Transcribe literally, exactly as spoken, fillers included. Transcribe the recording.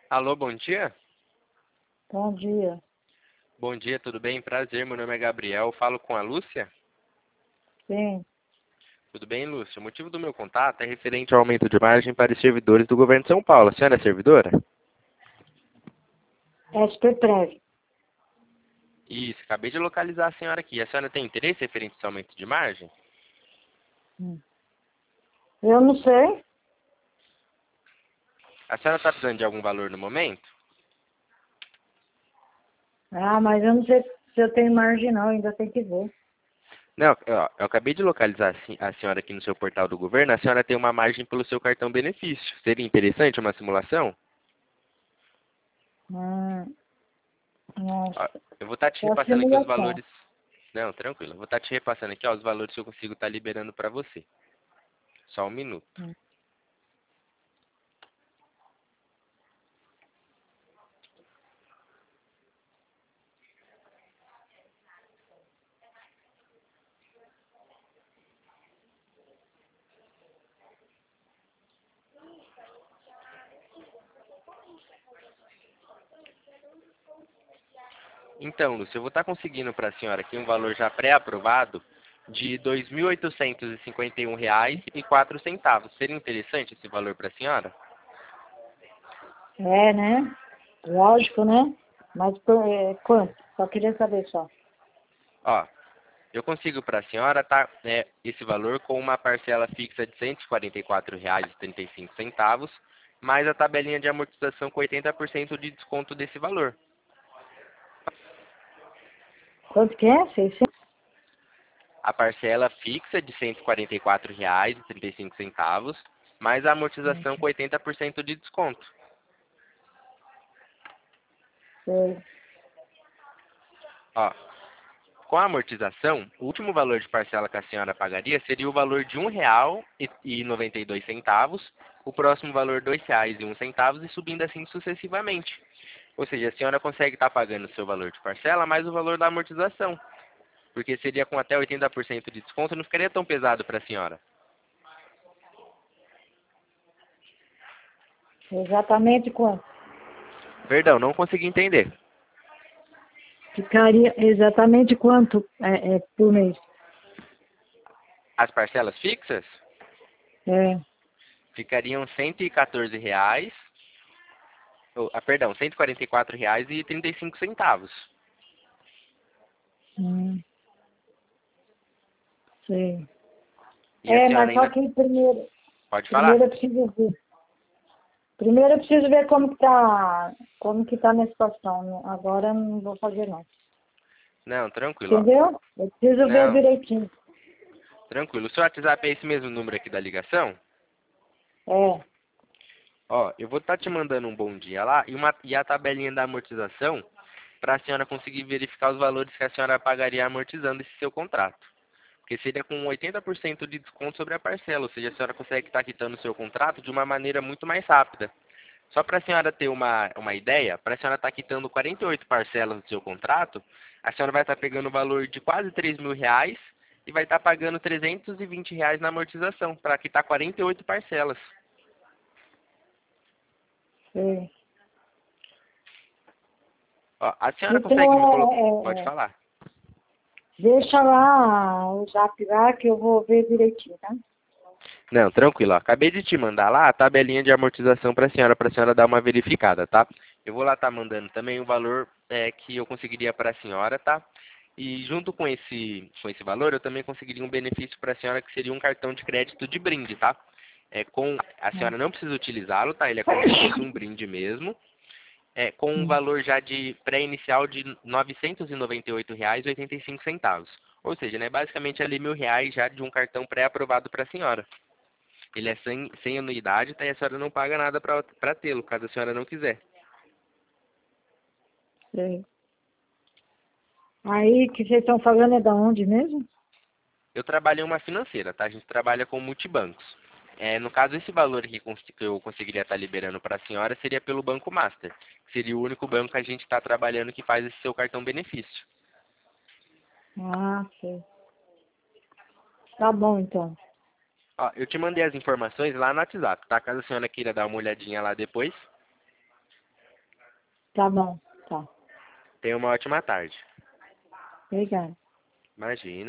Alô, bom dia? Bom dia. Bom dia, tudo bem? Prazer, meu nome é Gabriel. Falo com a Lúcia? Sim, Tudo bem, Lúcia? O motivo do meu contato é referente ao aumento de margem para os servidores do governo de São Paulo. A senhora é servidora? é Superprev. Isso, acabei de localizar a senhora aqui. A senhora tem interesse referente a esse aumento de margem? Hum. Eu não sei. A senhora está precisando de algum valor no momento? Ah, mas eu não sei se eu tenho margem não, ainda tem que ver. Não, ó, eu acabei de localizar a sen- a senhora aqui no seu portal do governo. A senhora tem uma margem pelo seu cartão benefício. Seria interessante uma simulação? Hum, Ó, nossa, eu vou estar te só repassando aqui os simulação. valores. Não, tranquilo. Eu vou estar te repassando aqui ó, os valores que eu consigo estar liberando para você. Só um minuto. Hum. Então, Lúcia, eu vou estar conseguindo para a senhora aqui um valor já pré-aprovado de dois mil oitocentos e cinquenta e um reais e quatro centavos. Seria interessante esse valor para a senhora? É, né? Lógico, né? Mas por- é, quanto? Só queria saber só. Ó, eu consigo para a senhora tá, é, esse valor com uma parcela fixa de cento e quarenta e quatro reais e trinta e cinco centavos, mais a tabelinha de amortização com oitenta por cento de desconto desse valor. Quanto que é? seiscentos? A parcela fixa de cento e quarenta e quatro reais e trinta e cinco centavos, mais a amortização com oitenta por cento de desconto. Sei. Ó, com a amortização, o último valor de parcela que a senhora pagaria seria o valor de um real e noventa e dois centavos, o próximo valor dois reais e um centavos e subindo assim sucessivamente. Ou seja, a senhora consegue estar pagando o seu valor de parcela mais o valor da amortização, porque seria com até oitenta por cento de desconto, não ficaria tão pesado para a senhora. Exatamente quanto? Perdão, não consegui entender. Ficaria exatamente quanto é, é, por mês? As parcelas fixas É. ficariam cento e quatorze reais, ou, ah, perdão, cento e quarenta e quatro reais e trinta e cinco centavos. Hum, sei. E a É, senhora mas só ainda que primeiro, pode falar? primeiro eu preciso ver. Primeiro eu preciso ver como que tá, como que tá a minha situação, né? Agora eu não vou fazer não. Não, tranquilo, ó. Entendeu? Eu preciso ver Não, direitinho. tranquilo. O seu WhatsApp é esse mesmo número aqui da ligação? É, Ó, eu vou estar te mandando um bom dia lá e, uma, e a tabelinha da amortização para a senhora conseguir verificar os valores que a senhora pagaria amortizando esse seu contrato. Porque seria com oitenta por cento de desconto sobre a parcela, ou seja, a senhora consegue estar quitando o seu contrato de uma maneira muito mais rápida. Só para a senhora ter uma, uma ideia, para a senhora estar quitando quarenta e oito parcelas do seu contrato, a senhora vai estar pegando o valor de quase três mil reais e vai estar pagando trezentos e vinte reais na amortização, para quitar quarenta e oito parcelas. sei. Ó, a senhora Então, consegue me colocar... é, Pode é, é, falar. deixa lá o zap lá que eu vou ver direitinho, tá? Não, tranquilo. Ó. Acabei de te mandar lá a tabelinha de amortização para a senhora, para a senhora dar uma verificada, tá? Eu vou lá estar mandando também o valor é, que eu conseguiria para a senhora, tá? E junto com esse, com esse valor, eu também conseguiria um benefício para a senhora que seria um cartão de crédito de brinde, tá? É, com, a Hum, senhora não precisa utilizá-lo, tá? Ele é como se fosse um brinde mesmo. É, com um hum, valor já de pré-inicial de novecentos e noventa e oito reais e oitenta e cinco centavos. Ou seja, né, basicamente ali mil reais já de um cartão pré-aprovado para a senhora. Ele é sem, sem anuidade, tá? E a senhora não paga nada para tê-lo, caso a senhora não quiser. sei. Aí, que vocês estão falando é da onde mesmo? Eu trabalho em uma financeira, tá? A gente trabalha com multibancos. É, no caso, esse valor aqui cons- que eu conseguiria estar liberando para a senhora seria pelo Banco Master, que seria o único banco que a gente está trabalhando que faz esse seu cartão benefício. Ah, sei. Tá bom, então. Ó, eu te mandei as informações lá no WhatsApp, tá? Caso a senhora queira dar uma olhadinha lá depois. Tá bom, tá. Tenha uma ótima tarde. Obrigada. Imagina.